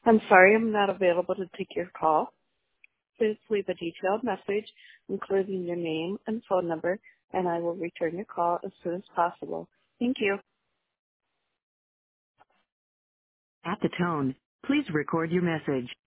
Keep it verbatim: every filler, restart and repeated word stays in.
I'm sorry I'm not available to take your call. Please leave a detailed message, including your name and phone number, and I will return your call as soon as possible. Thank you. At the tone, please record your message.